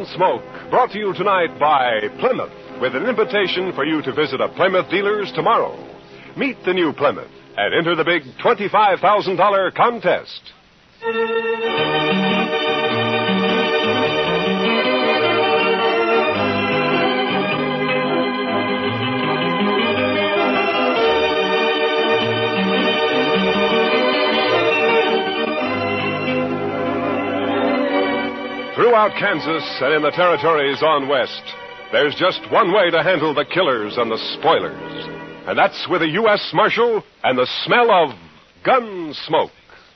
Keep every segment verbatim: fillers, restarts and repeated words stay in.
Gunsmoke, brought to you tonight by Plymouth, with an invitation for you to visit a Plymouth dealer's tomorrow. Meet the new Plymouth and enter the big twenty-five thousand dollars contest. Throughout Kansas and in the territories on west, there's just one way to handle the killers and the spoilers. And that's with a U S Marshal and the smell of gun smoke.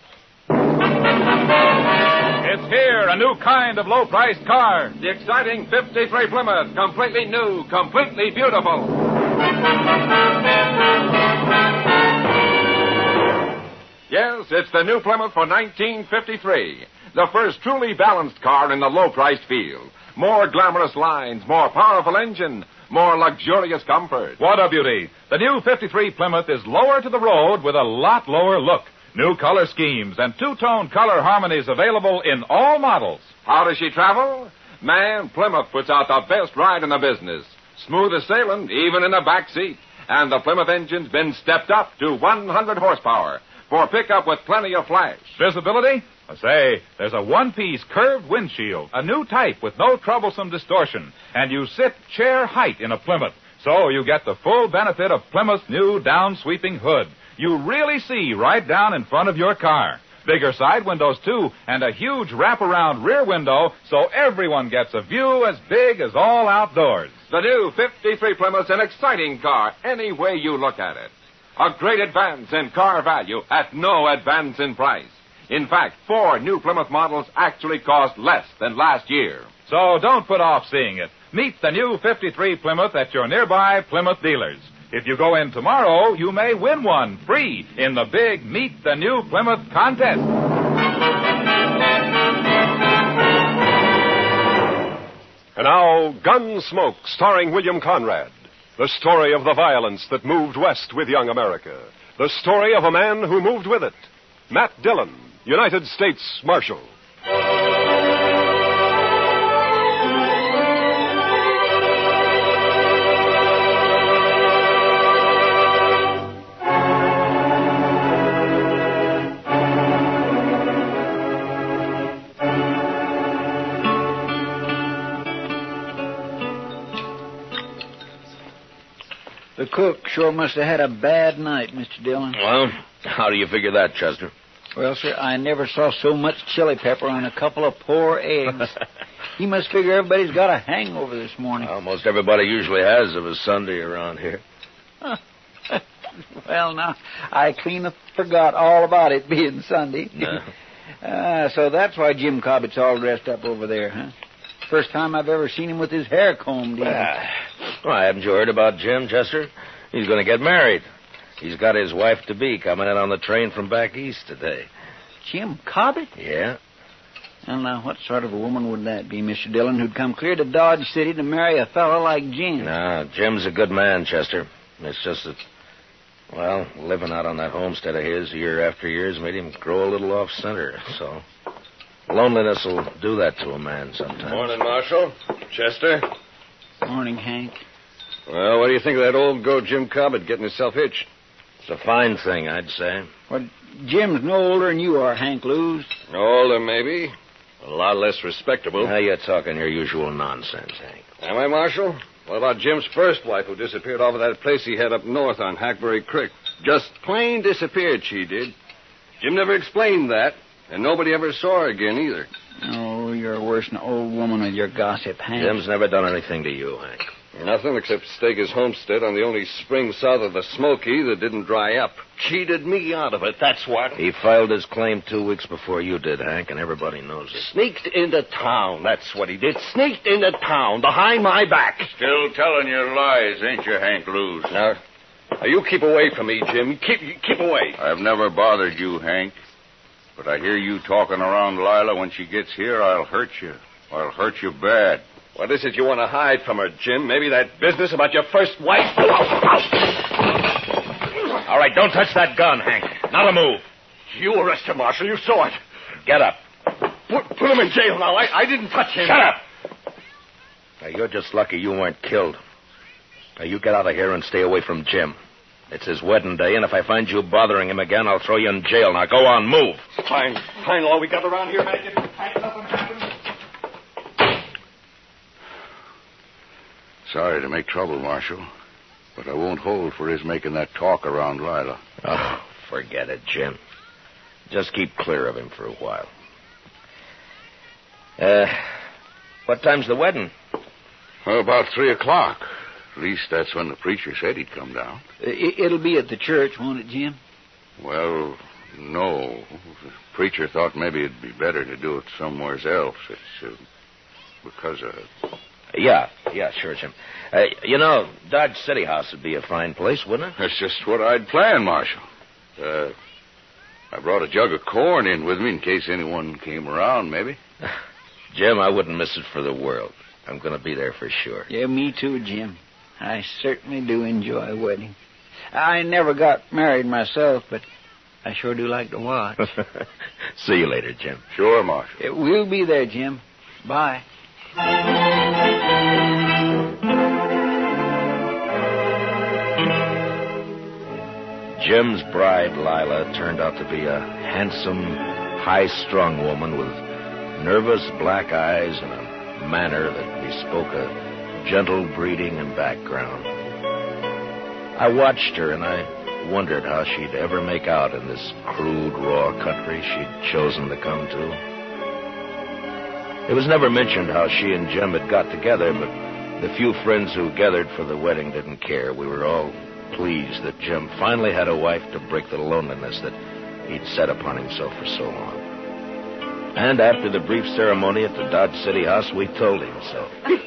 It's here, a new kind of low-priced car. The exciting fifty-three Plymouth, completely new, completely beautiful. Yes, it's the new Plymouth for nineteen fifty-three. The first truly balanced car in the low-priced field. More glamorous lines, more powerful engine, more luxurious comfort. What a beauty. The new fifty-three Plymouth is lower to the road with a lot lower look. New color schemes and two-tone color harmonies available in all models. How does she travel? Man,Plymouth puts out the best ride in the business. Smooth as sailing, even in the back seat. And the Plymouth engine's been stepped up to one hundred horsepower for pickup with plenty of flash. Visibility? Say, there's a one-piece curved windshield, a new type with no troublesome distortion, and you sit chair height in aH, so you get the full benefit of's new down-sweeping hood. You really see right down in front of your car. Bigger side windows, too, and a huge wraparound rear window, so everyone gets a view as big as all outdoors. The new fifty-threeMouth's an exciting car, any way you look at it. A great advance in car value at no advance in price. In fact, four newTh models actually cost less than last year. So don't put off seeing it. Meet the new fifty-threeH at your nearbyH dealers. If you go in tomorrow, you may win one free in the bigEt the NewH contest. And now, Gunsmoke, starring William Conrad. The story of the violence that moved west with youngCa. The story of a man who moved with it.Tt, UnitedTes Marshal. The cook sure must have had a bad night, MisterIllen. Well, how do you figure that,Ster? Well, sir, I never saw so much chili pepper on a couple of poor eggs. He must figure everybody's got a hangover this morning. Almost everybody usually has of aDay around here. Well, now, I clean forgot all about it beingDay. No. uh, so that's whyIm's all dressed up over there, huh? First timeVe ever seen him with his hair combed in. Uh, well, haven't you heard aboutIm,Ester? He's going to get married. He's got his wife-to-be coming in on the train from back east today. Im Cobbett? Yeah. Well, now, what sort of a woman would that be, Mister', who'd come clear to DodgeIty to marry a fellow likeIm? No,Im's a good man,Ester. It's just that, well, living out on that homestead of his year after year has made him grow a little off-center, so... Loneliness will do that to a man sometimes. Morning, Marshal. Chester. Morning, Hank. Well, what do you think of that old goat Getting himself hitched? It's a fine thing, I'd say. Well,Im's no older than you are, Hank Lewis. Older, maybe. A lot less respectable. Now you're talking your usual nonsense, Hank. Am I, Marshal? What about's first wife who disappeared off of that place he had up north onCkberry Creek? Just plain disappeared, she did. Im never explained that, and nobody ever saw her again either. Oh, you're worse than an old woman with your gossip, Hank. Im's never done anything to you, Hank. Nothing except stake his homestead on the only spring south of the Smoky that didn't dry up. Cheated me out of it, that's what. He filed his claim two weeks before you did, Hank, and everybody knows it. Sneaked into town, that's what he did. Sneaked into town, behind my back. Still telling your lies, ain't you,Hank Now, now, you keep away from me,Im. Keep, keep away. I've never bothered you,Hank. But I hear you talking around Here, I'll hurt you. I'll hurt you bad. What is it you want to hide from her,Im? Maybe that business about your first wife? All right, don't touch that gun,K. Not a move. You arrest him,Ll. You saw it. Up. Put, put him in jail now. I, I didn't touch him. Up. Now, you're just lucky you weren't killed. Now, you get out of here and stay away from Jim. It's his wedding day, and if I find you bothering him again,Ll throw you in jail. Now, go on, move. Fine. Fine, all we got around here, man. Get tight nothing happens. Sorry to make trouble, Marshal, but I won't hold for his making that talk aroundIla. Oh, forget it,Im. Just keep clear of him for a while. Uh, what time's the wedding? Well, about three o'clock. At least that's when the preacher said he'd come down. It, it'll be at the church, won't it,Im? Well, no. The preacher thought maybe it'd be better to do it somewhere else. It's uh, because of... Yeah, yeah, sure,Im. Uh, you know, DodgeItyUse would be a fine place, wouldn't it? That's just what I'd planned,Ll. Uh, I brought a jug of corn in with me in case anyone came around, maybe. Im, I wouldn't miss it for the world. I'm going to be there for sure. Yeah, me too,Im. I certainly do enjoy a wedding. I never got married myself, but I sure do like to watch. See you later,Im. Sure,Marshal. Yeah, we'll be there,Im. Bye. 's bride, Turned out to be a handsome, high-strung woman with nervous black eyes and a manner that bespoke a gentle breeding and background. I watched her, and I wondered how she'd ever make out in this crude, raw country she'd chosen to come to. It was never mentioned how she and Had got together, but the few friends who gathered for the wedding didn't care. We were all pleased that Finally finally had a wife to break the loneliness that he'd set upon himself for so long. And after the brief ceremony at the DodgeItyUse, we told him so.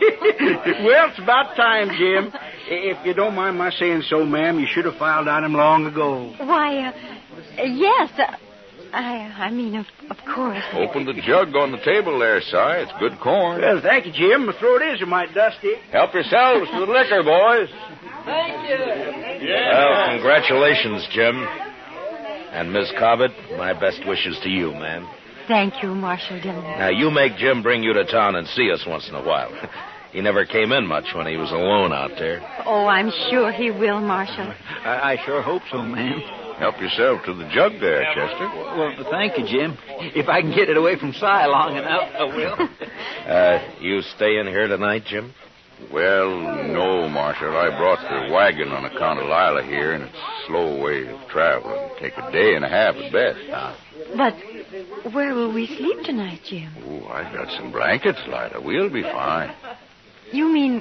Well, it's about time,Im. If you don't mind my saying so, ma'am, you should have filed on him long ago. Why, uh, yes, uh, I I mean, of, of course. Open the jug on the table there, Si. It's good corn. Well, thank you,Im. My throat is a mite dusty. Help yourselves to the liquor, boys. Thank you. Well, congratulations,Im. AndSs Cabot, my best wishes to you, ma'am. Thank you, Marshal Dillon. Now, you makeIm bring you to town and see us once in a while. He never came in much when he was alone out there. Oh, I'm sure he will,Rstal. I, I sure hope so, ma'am. Help yourself to the jug there,Ester. Well, thank you,Im. If I can get it away from Si long enough, I will. uh, you stay in here tonight,Im? Well, no, Marshal. I brought the wagon on account ofIla here, and it's a slow way of traveling. Take a day and a half at best. Ah. But where will we sleep tonight,Im? Oh, I got some blankets,Ila. We'll be fine. You mean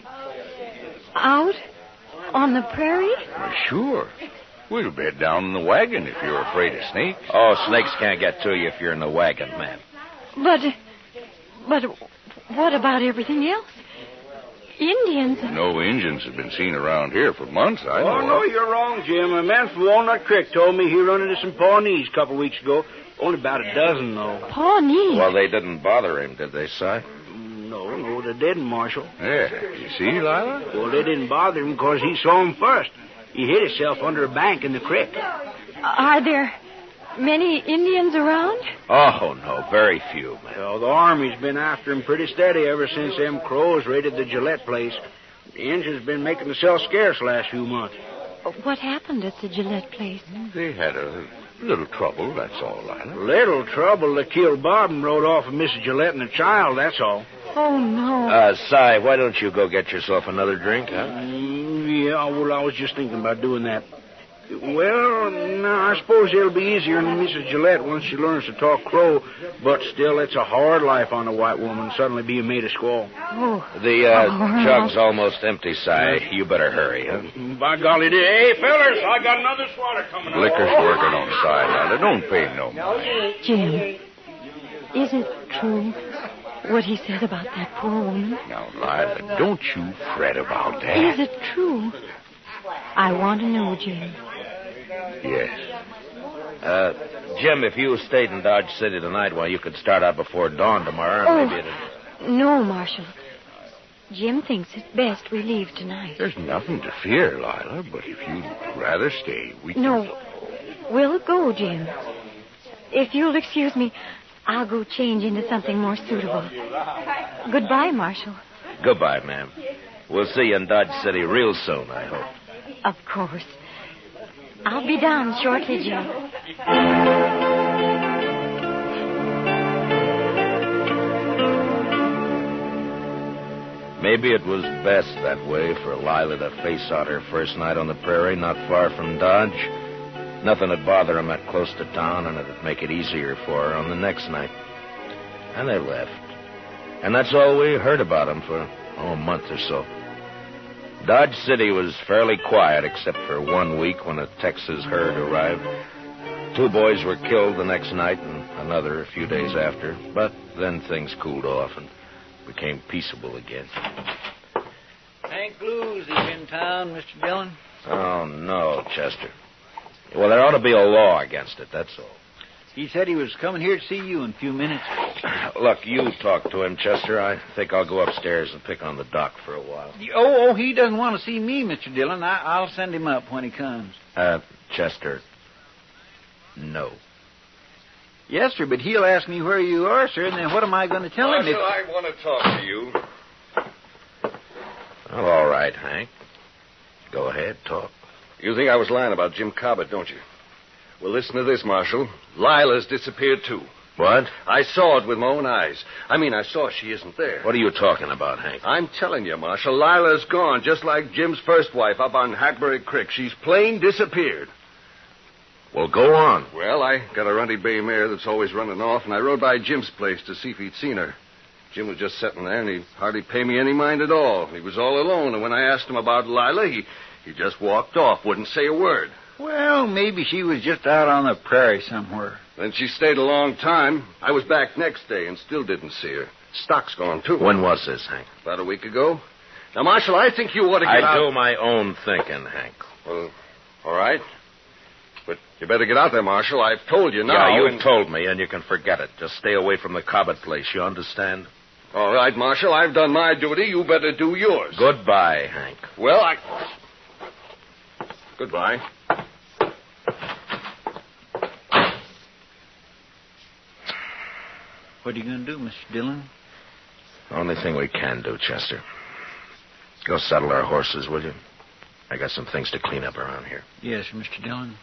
out on the prairie? Well, sure. We'll bed down in the wagon if you're afraid of snakes. Oh, snakes can't get to you if you're in the wagon, man. But, but what about everything else? Indians. No Indians have been seen around here for months, I know. Oh, no, you're wrong,Im. A man from Walnut Creek told me he run into some Pawnees a couple weeks ago. Only about a dozen, though. Pawnees? Well, they didn't bother him, did they, Si? No, no, they didn't,Marshal. Yeah, you see,Ila? Well, they didn't bother him because he saw him first. He hid himself under a bank in the creek. Are there many Indians around? Oh, no, very few, man. Well, the Army's been after him pretty steady ever since themWs raided the Gillette place. The Indians been making themselves scarce last few months. What happened at theIllette place? They had a little trouble, that's all,Ila. Little trouble. They killed Bob and rode off with MissusIllette and the child, that's all. Oh, no. Uh, Si, why don't you go get yourself another drink, huh? Mm, yeah, well, I was just thinking about doing that. Well, no, I suppose it'll be easier on MissusIllette once she learns to talkW, but still, it's a hard life on a white woman, suddenly being made a squaw. Oh. The uh, oh, jug's almost empty, Si. You better hurry, huh? By golly, hey, fellas, I got another swatter coming up. Liquor's working on the side,Ila. Don't pay no mind. Jim, is it true what he said about that poor woman? Now, Lila, don't you fret about that. Is it true? I want to know,Im. Yes. Uh,Im, if you stayed inOdgeIty tonight, well, you could start out before dawn tomorrow. Oh, maybe it'd... no, Marshal. Jim thinks it's best we leave tonight. There's nothing to fear,Ila, but if you'd rather stay, we can... No, we'll go,Im. If you'll excuse me, I'll go change into something more suitable. Goodbye, Marshal. Goodbye, ma'am. We'll see you in Dodge City real soon, I hope. Of course. I'll be down shortly, Joe. Maybe it was best that way for Lila to face out her first night on the prairie, not far from Dodge. Nothing would bother him that close to town, and it'd make it easier for her on the next night. And they left. And that's all we heard about them for, oh, a month or so. Dodge City was fairly quiet, except for one week when a Texas herd arrived. Two boys were killed the next night, and another a few days after. But then things cooled off and became peaceable again. Hank Blues is in town, Mister Dillon. Oh, no, Chester. Well, there ought to be a law against it, that's all. He said he was coming here to see you in a few minutes. Look, you talk to him,Ester. I think I'll go upstairs and pick on the doc for a while. Oh, oh, he doesn't want to see me, Mister Dillon. I, I'll send him up when he comes. Uh, Chester, no. Yes, sir, but he'll ask me where you are, sir, and then what am I going to tell him? Marshal, If... I want to talk to you. Well, all right, Hank. Go ahead, talk. You think I was lying aboutIm Cabot, don't you? Well, listen to this,Marshal.'s disappeared, too. What? I saw it with my own eyes. I mean, I saw she isn't there. What are you talking about, Hank? I'm telling you,'s gone, just likeIm's first wife up on Hackberry Creek. She's plain disappeared. Well, go on. Well, I got a runty bay mare that's always running off, and I rode by's place to see if he'd seen her. Im was just sitting there, and he hardly paid me any mind at all. He was all alone, and when I asked him about Lila, he, he just walked off, wouldn't say a word. Well, maybe she was just out on the prairie somewhere. Then she stayed a long time. I was back next day and still didn't see her.Stock's gone, too. When was this, Hank? About a week ago. Now, Marshal, I think you ought to get I out... do my own thinking,Hank. Well, all right. But you better get out there,Ll. I've told you now. Yeah, you've and... told me, and you can forget it. Just stay away from theBbett place, you understand? All right, Marshal, I've done my duty. You better do yours. Goodbye, Hank. Well, I... Goodbye. What are you going to do, Mister Dillon? Only thing we can do,Ester. Go saddle our horses, will you? I got some things to clean up around here. Yes, Mister Dillon.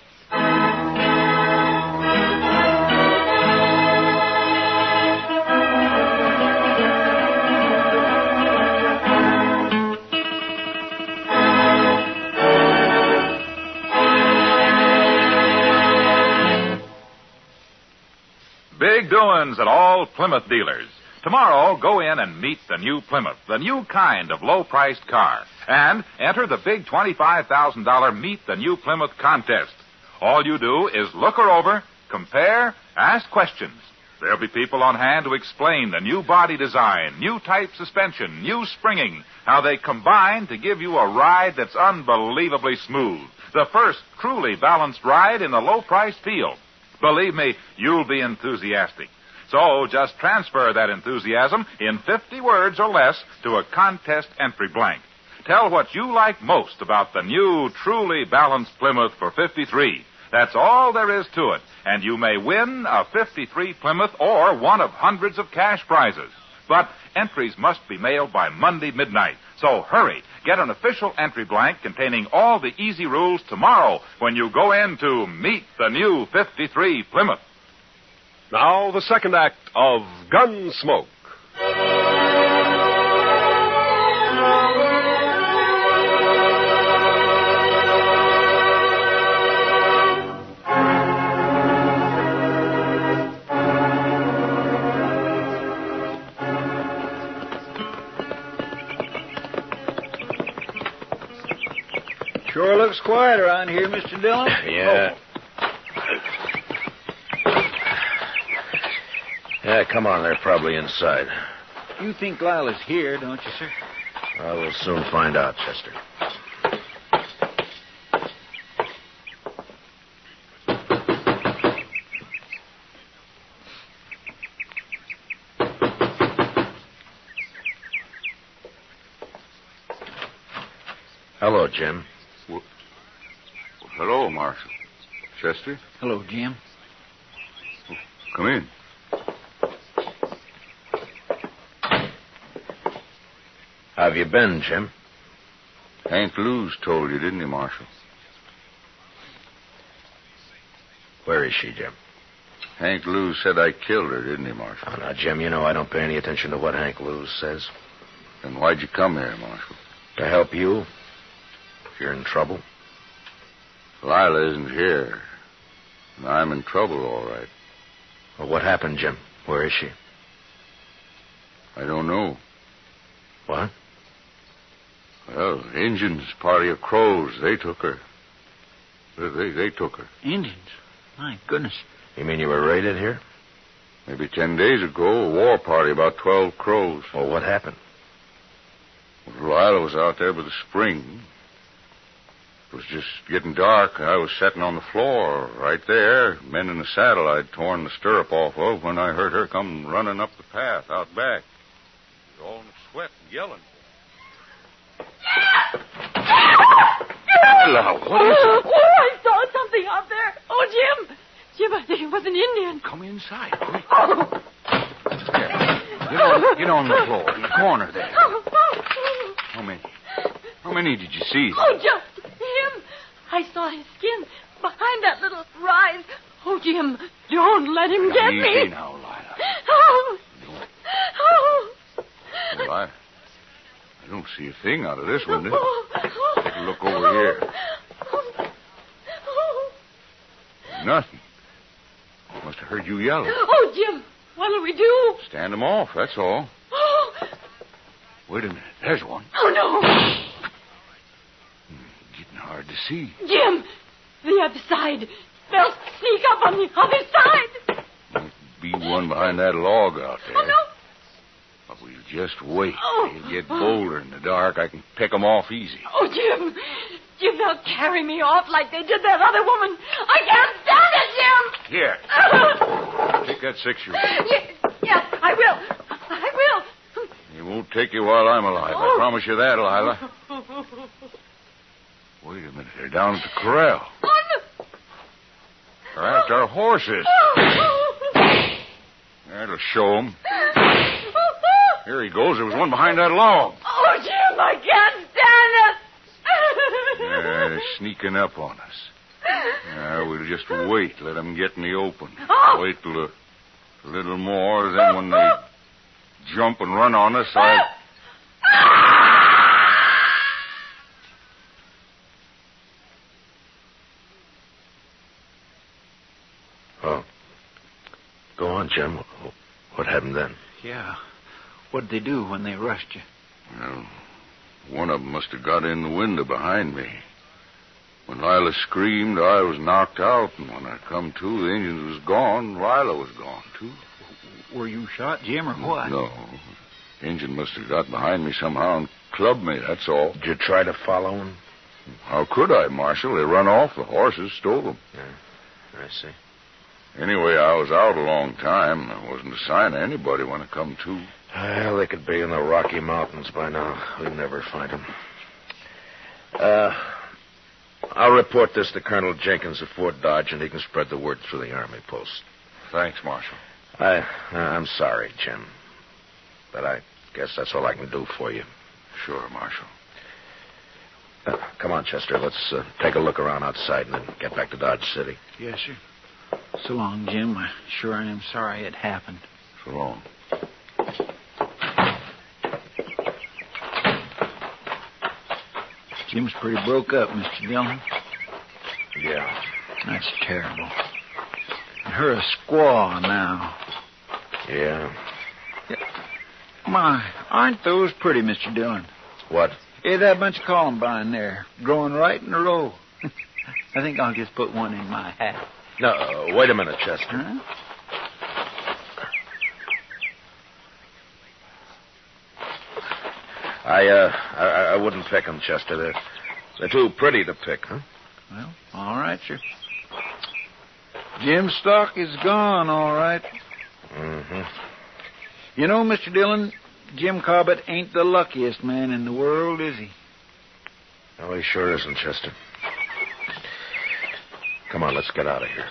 Big doings at all Plymouth dealers. Tomorrow, go in and meet the new Plymouth, the new kind of low-priced car. And enter the big twenty-five thousand dollars Meet the New Plymouth contest. All you do is look her over, compare, ask questions. There'll be people on hand to explain the new body design, new type suspension, new springing, how they combine to give you a ride that's unbelievably smooth. The first truly balanced ride in the low-priced field. Believe me, you'll be enthusiastic. So just transfer that enthusiasm in fifty words or less to a contest entry blank. Tell what you like most about the new, truly balanced Plymouth for fifty-three. That's all there is to it, and you may win a fifty-three Plymouth or one of hundreds of cash prizes. But entries must be mailed by Monday midnight, so hurry. Get an official entry blank containing all the easy rules tomorrow when you go in to meet the new fifty-three Plymouth. Now, the second act of Gunsmoke. Sure looks quiet around here, Mister Dillon. Yeah. Yeah, come on. They're probably inside. You think Lila's here, don't you, sir? I will soon find out, Chester. Hello, Jim. Well, hello, Marshal. Chester? Hello, Jim. Come in. How have you been, Jim? Hank's told you, didn't he, Marshal? Where is she,Im? Hank's said I killed her, didn't he, Marshal? Oh, now,Im, you know I don't pay any attention to what Hank's says. Then why'd you come here,Rshaw? To help you. If you're in trouble. Lila isn't here. And I'm in trouble, all right. Well, what happened,Im?Here is she? I don't know. What? Well,Ins, party of Crows, they took her. They, they, they took her. Indians? My goodness. You mean you were raided here? Maybe ten days ago, a war party, about twelve crows. Well, what happened? Well, Lila was out there by the spring. It was just getting dark, and I was sitting on the floor right there, mending the saddle I'd torn the stirrup off of when I heard her come running up the path out back. She was all in a sweat and yelling. Hello, what is it? Oh, I saw something out there. Oh,Im.Im, I think it was an Indian. Come inside, quick. There. Get on, get on the floor, in the corner there. How many? How many did you see? Oh, just him. I saw his skin behind that little rise. Oh, Jim, don't let him get Easy me. now,Ila. Oh. Oh. Well, I, I don't see a thing out of this window. Take a look over here. Nothing. Must have heard you yelling. Oh,Im, what'll we do? Stand them off, that's all. Oh. Wait a minute. There's one. Oh, no. Getting hard to see. Im, the other side. They'll sneak up on the other side. Might be one behind that log out there. Oh, no. But we'll just wait. Oh. They'll get bolder in the dark. I can pick them off easy. Oh,Im.Im, they'll carry me off like they did that other woman. I can't stand it,Im. Here. Take that six-shooter. Yes, yes, I will. I will. It won't take you while I'm alive. Oh. I promise you that, Lila. Wait a minute. They're down at the corral. Oh, no. They're after our horses. Oh. That'll show them. Here he goes. There was one behind that log. Oh,¡Im, I can't stand it! Yeah, they're sneaking up on us. Yeah, we'll just wait. Let them get in the open. Oh. Wait till a, a little more. Then when they jump and run on us, I... Oh. Go on,Im. What happened then? Yeah. What'd they do when they rushed you? Well, one of them must have got in the window behind me. WhenIla screamed, I was knocked out, and when I come to, theIns was gone.Ila was gone, too. Were you shot,Im, or what? No.Ins must have got behind me somehow and clubbed me, that's all. Did you try to follow him? How could I, Marshal? They run off. The horses stole them. Yeah, I see. Anyway, I was out a long time. There wasn't a sign of anybody when I come to. Well, they could be in theCkyMountains by now. We'd never find them. Uh, I'll report this toOlonelJenkins atOrtDODGE, and he can spread the word through the army post. Thanks, Marshal. I, I'm sorry,Im, but I guess that's all I can do for you. Sure,Marshal. Uh, come on,Ester. Let's uh, take a look around outside and then get back to DodgeTy. Yes, sir. So long,Im. I sure am sorry it happened. So long. Jim's pretty broke up,SterDYLAN. Yeah. That's terrible. And her a squaw now. Yeah. My, aren't those pretty, Mister DYLAN? What? Yeah, that bunch of columbine there, growing right in a row. I think I'll just put one in my hat. No, uh, wait a minute, Chester. Huh? I, uh, I, I wouldn't pick them,Ester. They're, they're too pretty to pick, huh? Well, all right, sir. Jim's stock is gone, all right. Mm-hmm. You know,Ster DYLAN,ImCOBBETT ain't the luckiest man in the world, is he? No, he sure isn't,Ester. Come on, let's get out of here.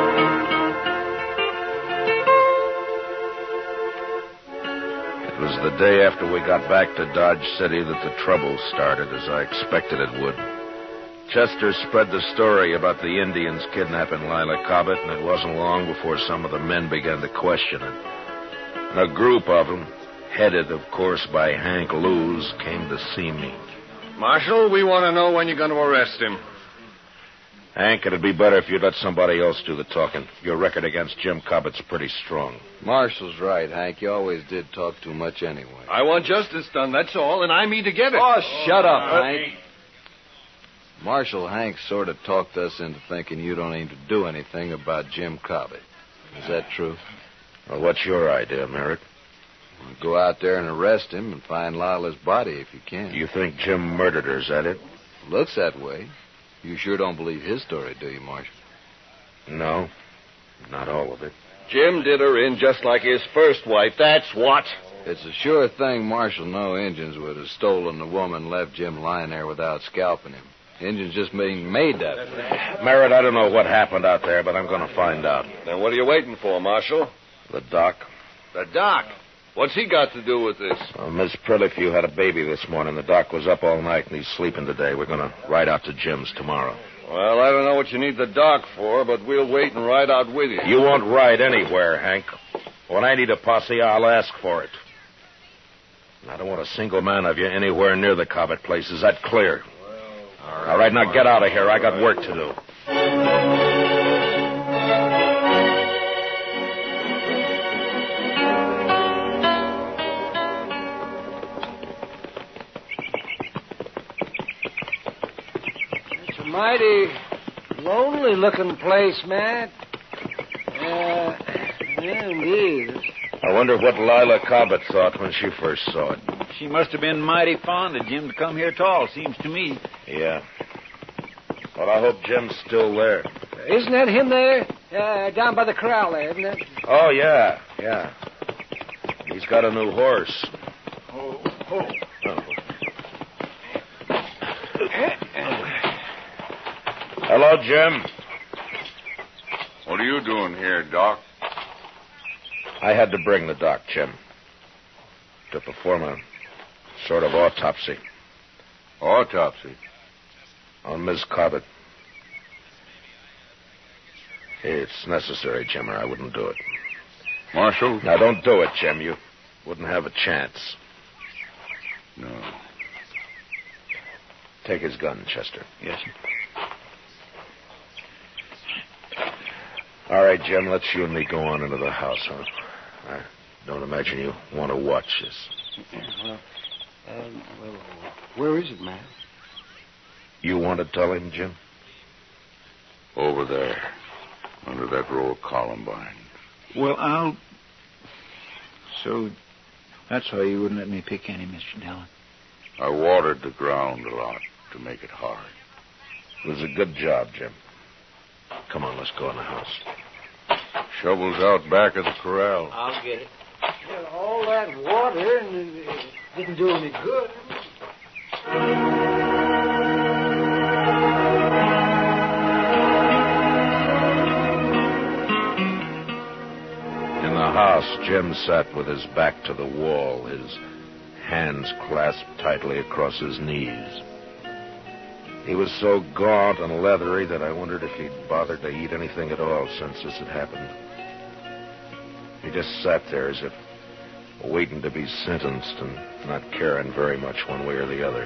It was the the day after we got back to Dodge City that the trouble started, as I expected it would. Chester spread the story about the Indians kidnapping Lila Cobbett, and it wasn't long before some of the men began to question it. And a group of them, headed, of course, by Hank Came to see me. Marshal, we want to know when you're going to arrest him. Hank, it'd be better if you'd let somebody else do the talking. Your record againstIm's pretty strong. Marshall's right, Hank. You always did talk too much anyway. I want justice done, that's all, and I mean to get it. Oh, shut up,Hank. Marshal Hank sort of talked us into thinking you don't aim to do anything aboutIm's. Is that true? Well, what's your idea,Erick? Go out there and arrest him and find's body if you can. You thinkIm murdered her, is that it? Looks that way. You sure don't believe his story, do you,Rshaw? No, not all of it. Im did her in just like his first wife, that's what. It's a sure thingShall no's would have stolen the woman and leftIm lying there without scalping him.'s just being made that way. Merritt, I don't know what happened out there, but I'm going to find out. Then what are you waiting for, Marshal? The doc. The doc? What's he got to do with this? Well,SsIllifew had a baby this morning. The doc was up all night, and he's sleeping today. We're going to ride out to's tomorrow. Well, I don't know what you need the doc for, but we'll wait and ride out with you. You won't ride anywhere, Hank. When I need a posse, I'll ask for it. And I don't want a single man of you anywhere near theBbett place. Is that clear? Well, all right, all right now get out of here. I got work to do. It's a mighty lonely-looking place, Matt. Uh, yeah, it is. I wonder whatIlaBbett thought when she first saw it. She must have been mighty fond ofIm to come here at all, seems to me. Yeah. Well, I hope's still there. Isn't that him there? Uh, down by the corral there, isn't it? Oh, yeah, yeah. He's got a new horse. Oh, oh. oh. Hello, Jim. What are you doing here, Doc? I had to bring the doc,Im, to perform a sort of autopsy. Autopsy? On Miss Cobbett. It's necessary,Im, or I wouldn't do it. Marshal? Now, don't do it,Im. You wouldn't have a chance. No. Take his gun,Ester. Yes, sir. All right,Im, let's you and me go on into the house, huh? I don't imagine you want to watch this. Well, uh, well, where is it,A'am? You want to tell him,Im? Over there, under that row of columbine. Well, I'll... So, that's why you wouldn't let me pick any, Mister Dillon. I watered the ground a lot to make it hard. It was a good job,Im. Come on, let's go in the house. Shovel's out back of the corral. I'll get it. Well, all that water and it didn't do any good. In the house,Im sat with his back to the wall, his hands clasped tightly across his knees. He was so gaunt and leathery that I wondered if he'd bothered to eat anything at all since this had happened. He just sat there as if waiting to be sentenced and not caring very much one way or the other.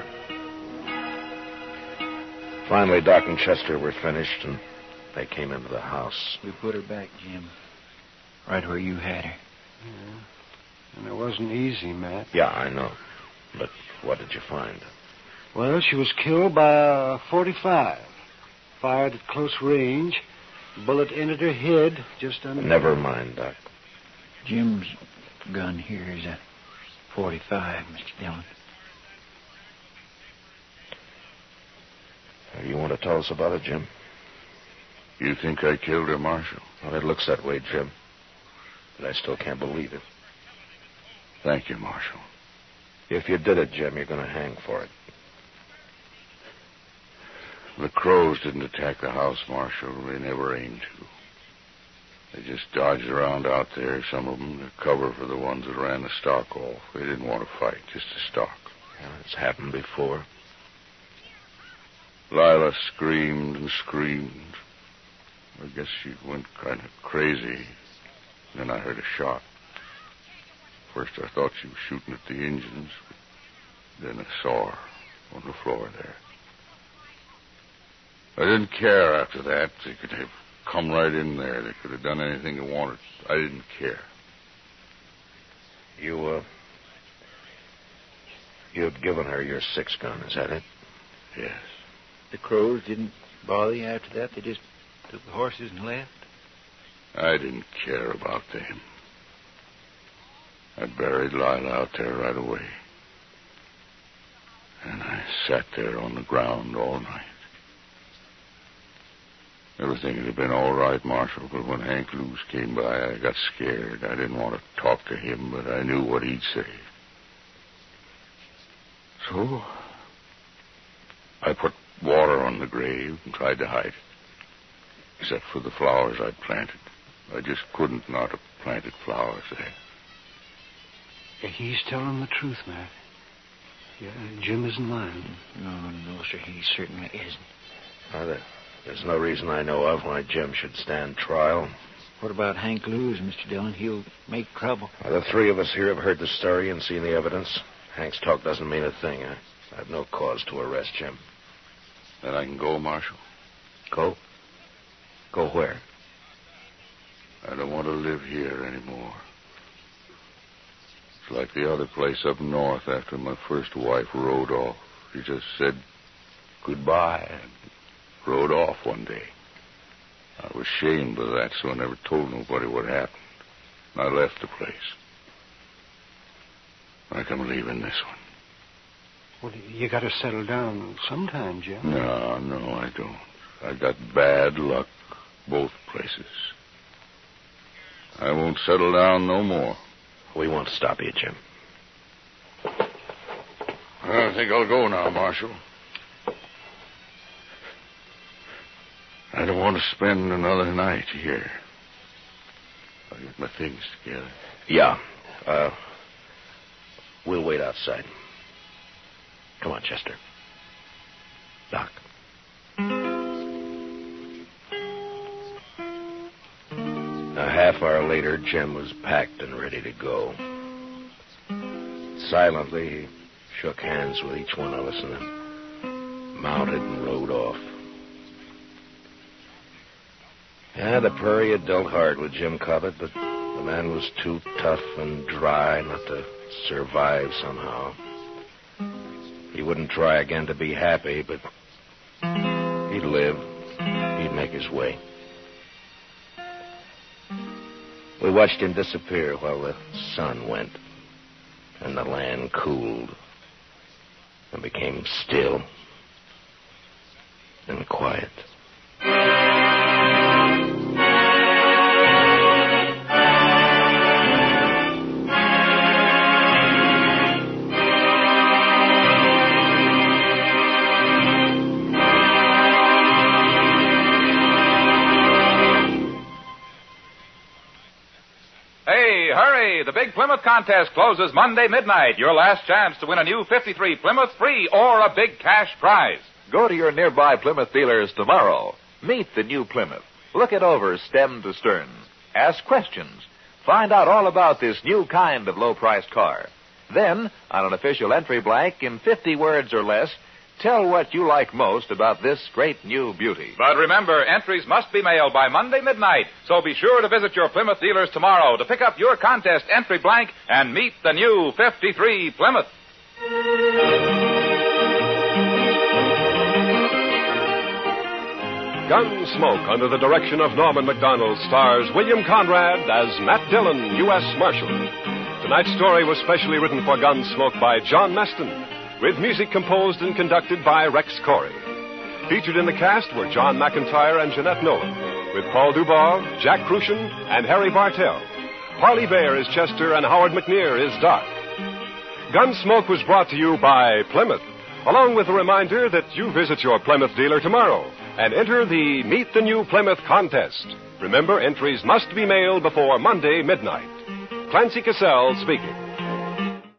Finally, Doc and Chester were finished, and they came into the house. We put her back, Jim. Right where you had her. Yeah. And it wasn't easy, Matt. Yeah, I know. But what did you find? Well, she was killed by a forty-five. Fired at close range. The bullet entered her head just under... Never mind, Doc. Jim's gun here is a forty-five, Mister Dillon. You want to tell us about it,Im? You think I killed her,Marshal? Well, it looks that way,Im. But I still can't believe it. Thank you,Marshal. If you did it,Im, you're going to hang for it. The crows didn't attack the house,Marshal. They never aimed to. They just dodged around out there, some of them, to cover for the ones that ran the stock off. They didn't want to fight, just to stalk. Yeah, it's happened before. Lila screamed and screamed. I guess she went kind of crazy. Then I heard a shot. First I thought she was shooting at the engines. Then I saw her on the floor there. I didn't care after that. They could have come right in there. They could have done anything they wanted. I didn't care. You, uh... You'd given her your six gun, is that it? Yes. The crows didn't bother you after that? They just took the horses and left? I didn't care about them. I buried Lila out there right away. And I sat there on the ground all night. Everything had been all right, Marshal, but when Hank Lewis came by, I got scared. I didn't want to talk to him, but I knew what he'd say. So, I put water on the grave and tried to hide it. Except for the flowers I'd planted. I just couldn't not have planted flowers there. Yeah, he's telling the truth, Matt. Yeah, Jim isn't lying. No, no, sir, he certainly isn't. Now, there, there's no reason I know of why Jim should stand trial. What about Hank Lewis, MisterLan? He'll make trouble. Now, the three of us here have heard the story and seen the evidence. Hank's talk doesn't mean a thing. I, I have no cause to arrest Jim. Then I can go, Marshal? Go? Go where? I don't want to live here anymore. It's like the other place up north after my first wife rode off. She just said goodbye and rode off one day. I was ashamed of that, so I never told nobody what happened. I left the place. Like I'm leaving this one. Well, you got to settle down sometime, Jim. No, no, I don't. I got bad luck both places. I won't settle down no more. We won't stop you, Jim. I think I'll go now, Marshal. I don't want to spend another night here. I'll get my things together. Yeah. Uh, we'll wait outside. Come on, Chester. Doc. A half hour later, Jim was packed and ready to go. Silently, he shook hands with each one of us and then mounted and rode off. Yeah, the prairie had dealt hard with Jim Cobbett, but the man was too tough and dry not to survive somehow. He wouldn't try again to be happy, but he'd live. He'd make his way. We watched him disappear while the sun went, and the land cooled and became still and quiet. The Big Plymouth Contest closes Monday midnight. Your last chance to win a new fifty-three Plymouth free or a big cash prize. Go to your nearby Plymouth dealers tomorrow. Meet the new Plymouth. Look it over stem to stern. Ask questions. Find out all about this new kind of low-priced car. Then, on an official entry blank, in fifty words or less, tell what you like most about this great new beauty. But remember, entries must be mailed by Monday midnight, so be sure to visit your Plymouth dealers tomorrow to pick up your contest entry blank and meet the new fifty-three Plymouth. Gunsmoke, under the direction of Norman Macdonald, stars William Conrad as Matt Dillon, U S Marshal. Tonight's story was specially written for Gunsmoke by John Meston, with music composed and conducted by Rex Corey. Featured in the cast were John McIntyre andJeanette Nolan, with Paul Dubois, Jack Crucian, and Harry Bartell. HarleyBear is Chester, andOward McNear is Doc. Gunsmoke was brought to you by Plymouth, along with a reminder that you visit your Plymouth dealer tomorrow and enter the Meet the New Plymouth contest. Remember, entries must be mailed before Monday midnight. Clancy Cassell speaking.